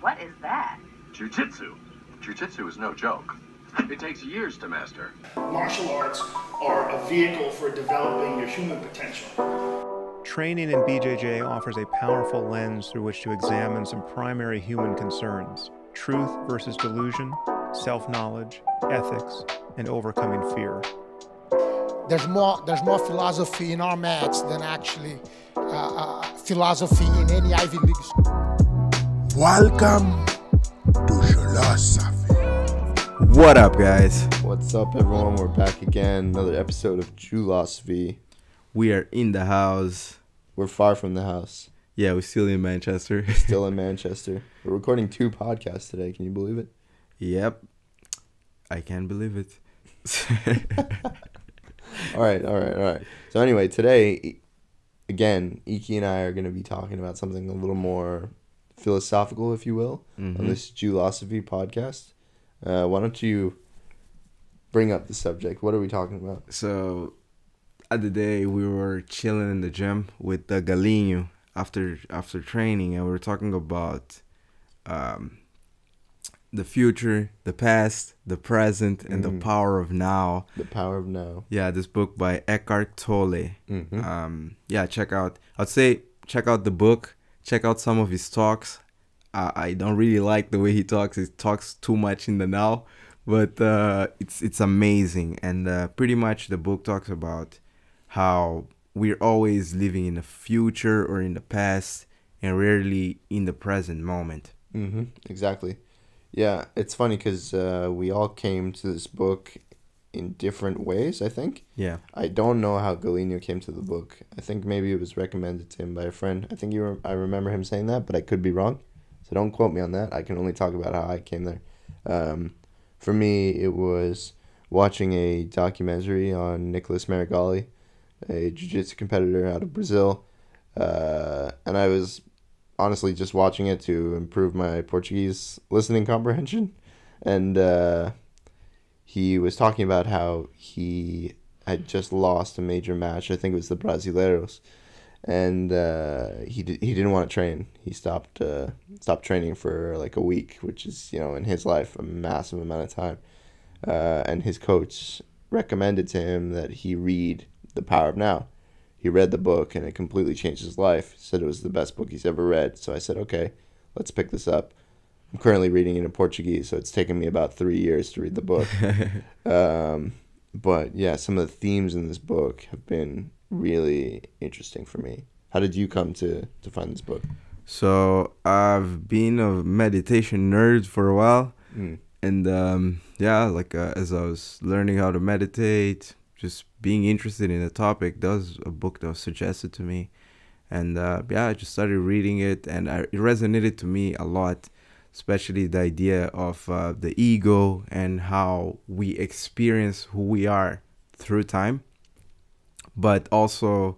What is that? Jiu-jitsu. Jiu-jitsu is no joke. It takes years to master. Martial arts are a vehicle for developing your human potential. Training in BJJ offers a powerful lens through which to examine some primary human concerns: truth versus delusion, self-knowledge, ethics, and overcoming fear. There's more philosophy in our mats than actually philosophy in any Ivy League school. Welcome to Philosophy. What up, guys? What's up, everyone? We're back again. Another episode of Philosophy. We are in the house. We're far from the house. Yeah, we're still in Manchester. Still in Manchester. We're recording 2 podcasts today. Can you believe it? Yep. I can't believe it. All right. So anyway, today, again, Iki and I are going to be talking about something a little more philosophical, if you will, on this Philosophy podcast. Why don't you bring up the subject? What are we talking about? So, the other day we were chilling in the gym with Galinho after training, and we were talking about the future, the past, the present, and the power of now. The power of now. Yeah, this book by Eckhart Tolle. Check out the book. Check out some of his talks. I don't really like the way he talks. He talks too much in the now, but it's amazing. And pretty much the book talks about how we're always living in the future or in the past and rarely in the present moment. Exactly. Yeah, it's funny because we all came to this book in different ways, I think. Yeah. I don't know how Galinho came to the book. I think maybe it was recommended to him by a friend. I think I remember him saying that, but I could be wrong. So don't quote me on that. I can only talk about how I came there. For me, it was watching a documentary on Nicholas Marigali, a jiu-jitsu competitor out of Brazil. And I was honestly just watching it to improve my Portuguese listening comprehension. And he was talking about how he had just lost a major match. I think it was the Brasileiros. And he didn't want to train. He stopped training for like a week, which is, in his life, a massive amount of time. And his coach recommended to him that he read The Power of Now. He read the book, and it completely changed his life. He said it was the best book he's ever read. So I said, okay, let's pick this up. I'm currently reading it in Portuguese, so it's taken me about 3 years to read the book. But yeah, some of the themes in this book have been really interesting for me. How did you come to find this book? So I've been a meditation nerd for a while. And as I was learning how to meditate, just being interested in the topic, that was a book that was suggested to me. And I just started reading it, and it resonated to me a lot, especially the idea of the ego and how we experience who we are through time. But also,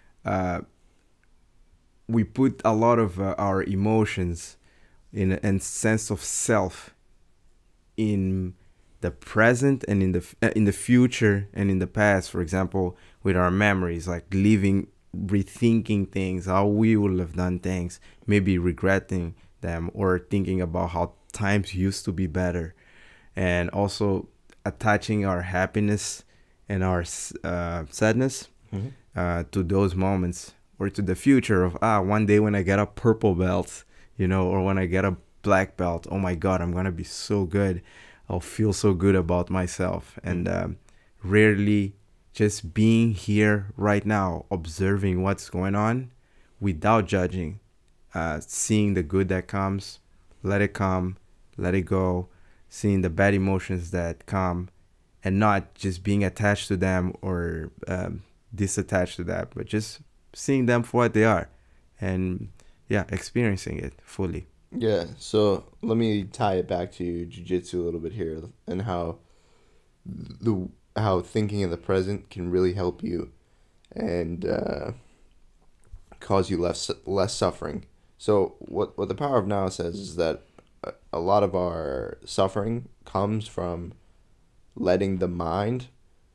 we put a lot of our emotions and sense of self in the present and in the future and in the past. For example, with our memories, like rethinking things, how we would have done things, maybe regretting them or thinking about how times used to be better, and also attaching our happiness and our sadness to those moments, or to the future of one day when I get a purple belt, or when I get a black belt, oh my god, I'm gonna be so good, I'll feel so good about myself. And rarely just being here right now, observing what's going on without judging, seeing the good that comes, let it come, let it go, seeing the bad emotions that come, and not just being attached to them or disattached to that, but just seeing them for what they are, and experiencing it fully. Yeah, so let me tie it back to jiu-jitsu a little bit here, and how thinking in the present can really help you and cause you less suffering. So what the Power of Now says is that a lot of our suffering comes from letting the mind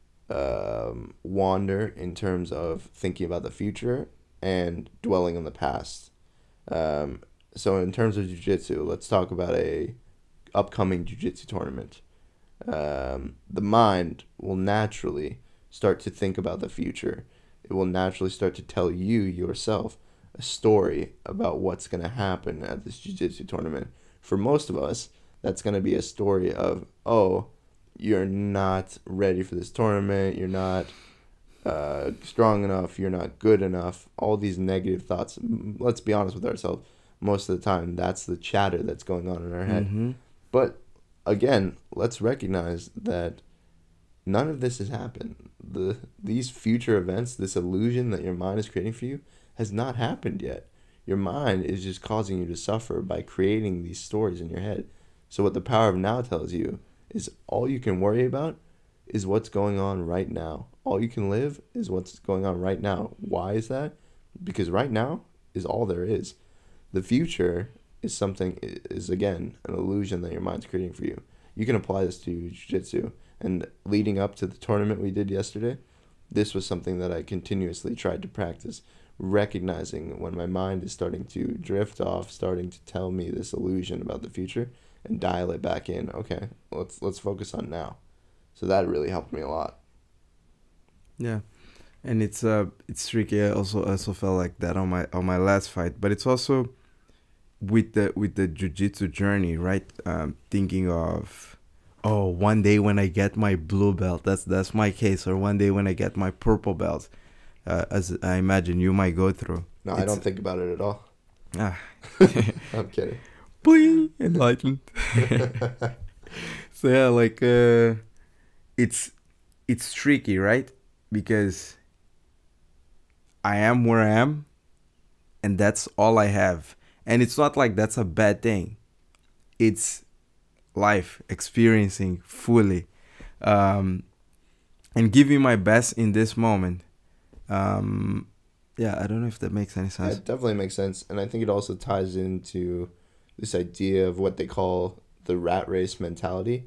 wander in terms of thinking about the future and dwelling on the past. So in terms of jiu-jitsu, let's talk about a upcoming jiu-jitsu tournament. The mind will naturally start to think about the future. It will naturally start to tell you yourself a story about what's going to happen at this jiu-jitsu tournament. For most of us, that's going to be a story of, oh, you're not ready for this tournament, you're not strong enough, you're not good enough, all these negative thoughts. Let's be honest with ourselves. Most of the time, that's the chatter that's going on in our head. Mm-hmm. But again, let's recognize that none of this has happened. These future events, this illusion that your mind is creating for you, has not happened yet. Your mind is just causing you to suffer by creating these stories in your head. So what the power of now tells you is all you can worry about is what's going on right now. All you can live is what's going on right now. Why is that? Because right now is all there is. The future is again an illusion that your mind's creating for you. You can apply this to jiu-jitsu. And leading up to the tournament we did yesterday, this was something that I continuously tried to practice, recognizing when my mind is starting to drift off, starting to tell me this illusion about the future, and dial it back in. Okay, let's focus on now. So that really helped me a lot. Yeah, and it's tricky. I also felt like that on my last fight, but it's also with the jiu-jitsu journey, right? Thinking of, oh, one day when I get my blue belt, that's my case, or one day when I get my purple belt, as I imagine you might go through. No, I don't think about it at all. I'm kidding. Boing, enlightened. So yeah, like it's tricky, right? Because I am where I am, and that's all I have. And it's not like that's a bad thing. It's life, experiencing fully, and giving my best in this moment. Yeah, I don't know if that makes any sense. It definitely makes sense. And I think it also ties into this idea of what they call the rat race mentality.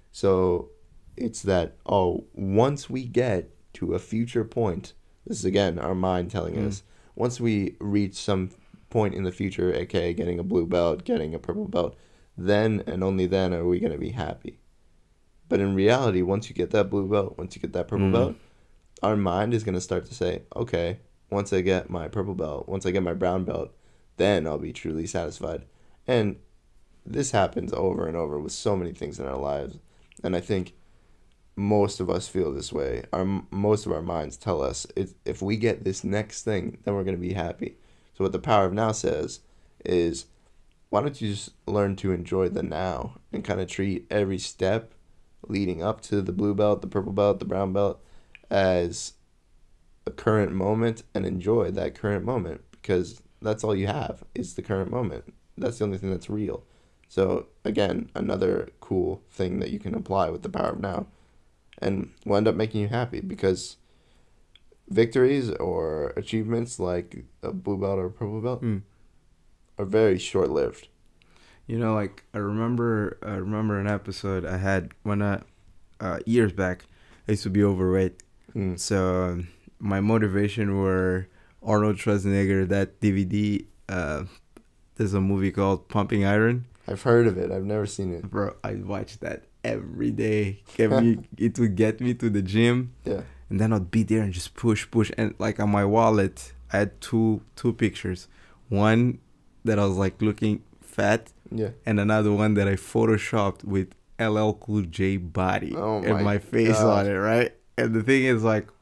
So it's that, oh, once we get to a future point, this is again our mind telling us, once we reach some point in the future, aka getting a blue belt, getting a purple belt, then and only then are we going to be happy. But in reality, once you get that blue belt, once you get that purple belt, our mind is going to start to say, okay, once I get my purple belt, once I get my brown belt, then I'll be truly satisfied. And this happens over and over with so many things in our lives. And I think most of us feel this way. Most of our minds tell us, if we get this next thing, then we're going to be happy. So what the power of now says is, why don't you just learn to enjoy the now and kind of treat every step leading up to the blue belt, the purple belt, the brown belt as a current moment, and enjoy that current moment, because that's all you have is the current moment. That's the only thing that's real. So again, another cool thing that you can apply with the power of now, and will end up making you happy, because victories or achievements like a blue belt or a purple belt are very short-lived. You know, like I remember an episode I had when years back. I used to be overweight, so my motivation were Arnold Schwarzenegger, that DVD. There's a movie called Pumping Iron. I've heard of it. I've never seen it. Bro, I watched that every day. It would get me to the gym. Yeah. And then I'd be there and just push. And like on my wallet, I had two pictures. One that I was like looking fat. Yeah. And another one that I photoshopped with LL Cool J body and my face on it, right? And the thing is, like,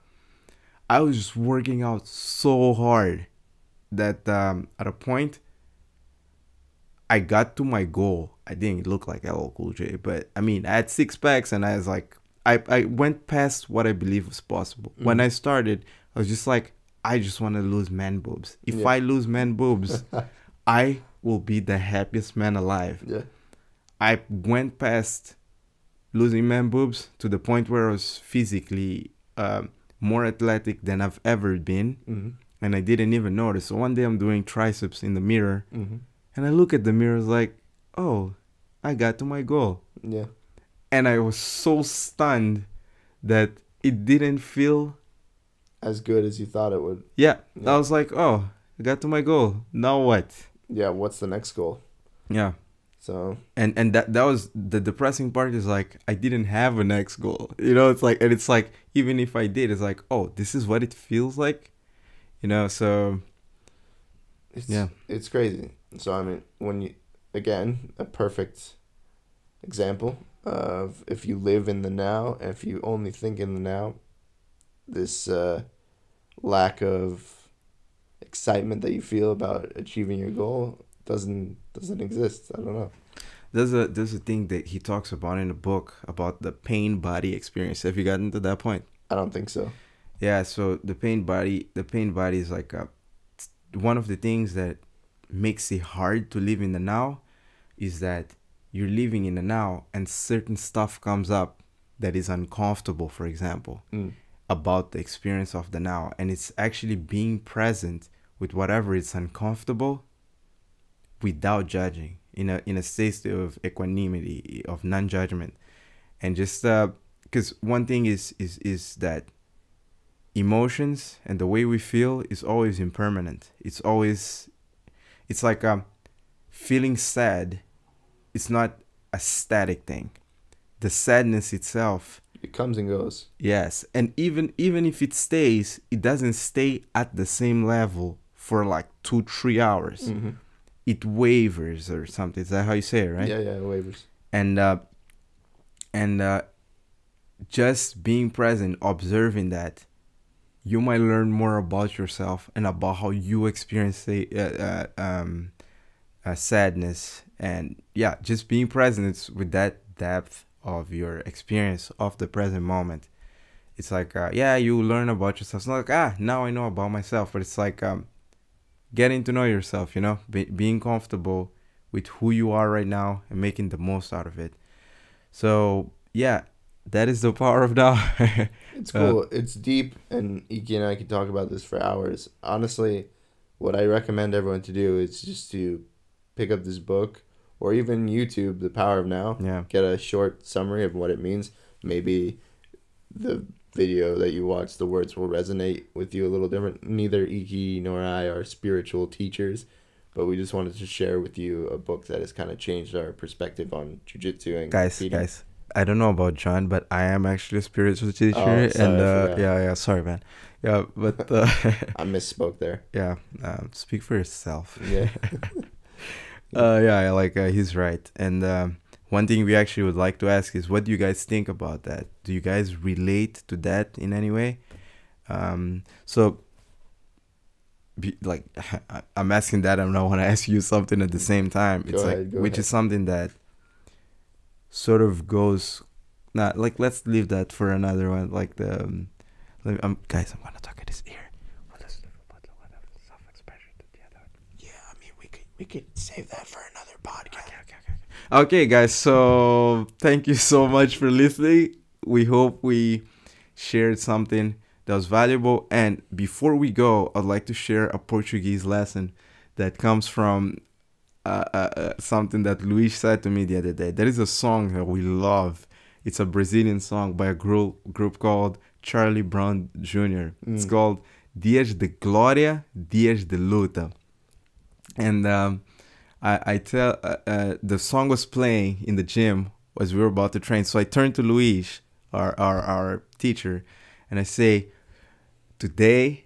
I was just working out so hard that at a point, I got to my goal. I didn't look like LL Cool J, but I mean, I had 6 packs, and I was like, I went past what I believe was possible. When I started, I was just like, I just want to lose man boobs. If I lose man boobs, I will be the happiest man alive. Yeah. I went past losing man boobs to the point where I was physically more athletic than I've ever been, and I didn't even notice. So one day I'm doing triceps in the mirror, and I look at the mirror like, oh, I got to my goal. Yeah. And I was so stunned that it didn't feel as good as you thought it would. Yeah. I was like, oh, I got to my goal. Now what? Yeah, what's the next goal? Yeah. So And that was the depressing part, is like I didn't have a next goal. You know, it's like, and it's like, even if I did, it's like, oh, this is what it feels like. You know, so it's crazy. So I mean, when you, again, a perfect example of if you live in the now, and if you only think in the now, this lack of excitement that you feel about achieving your goal doesn't exist. I don't know. There's a thing that he talks about in the book about the pain body experience. Have you gotten to that point? I don't think so. Yeah, so the pain body is like one of the things that makes it hard to live in the now, is that you're living in the now and certain stuff comes up that is uncomfortable, for example, about the experience of the now. And it's actually being present with whatever is uncomfortable without judging, in a state of equanimity, of non-judgment. And just because one thing is that emotions and the way we feel is always impermanent. It's like feeling sad. It's not a static thing. The sadness itself, it comes and goes. Yes, and even if it stays, it doesn't stay at the same level for like 2-3 hours. Mm-hmm. It wavers or something. Is that how you say it, right? Yeah, it wavers. And just being present, observing that, you might learn more about yourself and about how you experience sadness. And yeah, just being present with that depth of your experience of the present moment. It's like, you learn about yourself. It's not like, now I know about myself, but it's like getting to know yourself, you know, being comfortable with who you are right now and making the most out of it. So yeah, that is the power of now. It's cool. It's deep, and Iki and I could talk about this for hours. Honestly, what I recommend everyone to do is just to pick up this book, or even YouTube, The Power of Now. Yeah. Get a short summary of what it means. Maybe the video that you watch, the words will resonate with you a little different. Neither Iki nor I are spiritual teachers, but we just wanted to share with you a book that has kind of changed our perspective on jiu-jitsu and competing. Guys, I don't know about John, but I am actually a spiritual teacher. Oh, sorry, and sorry, man. Yeah, but I misspoke there. Yeah, speak for yourself. Yeah. He's right. And one thing we actually would like to ask is, what do you guys think about that? Do you guys relate to that in any way? I'm asking that, and I want to ask you something at the same time. It's Go ahead. is something that sort of goes, let's leave that for another one. Like guys, I'm gonna talk at his ear. Yeah, I mean, we could save that for another podcast. Okay, guys, so thank you so much for listening. We hope we shared something that was valuable. And before we go, I'd like to share a Portuguese lesson that comes from something that Luis said to me the other day. There is a song that we love. It's a Brazilian song by a group called Charlie Brown Jr. It's called Dias de Glória, Dias de Luta. And the song was playing in the gym as we were about to train. So I turned to Luis, our teacher, and I say, today,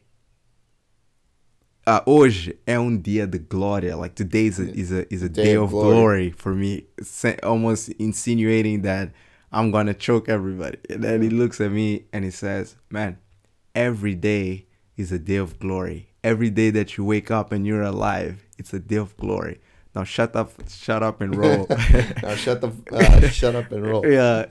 hoje é dia de glória. Like today is a day of glory for me. Almost insinuating that I'm gonna choke everybody. And then he looks at me and he says, man, every day is a day of glory. Every day that you wake up and you're alive, it's a day of glory. Now shut up and roll. Now shut up and roll. Yeah,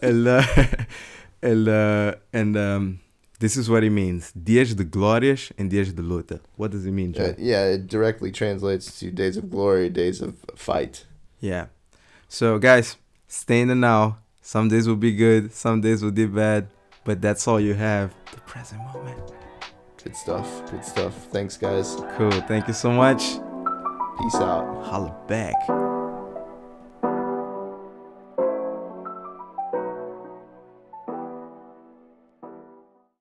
and this is what it means: Dias de Glórias and Dias de Luta. What does it mean, John? It directly translates to days of glory, days of fight. Yeah. So guys, stay in the now. Some days will be good, some days will be bad, but that's all you have. The present moment. Good stuff. Thanks, guys. Cool. Thank you so much. Peace out. Holla back.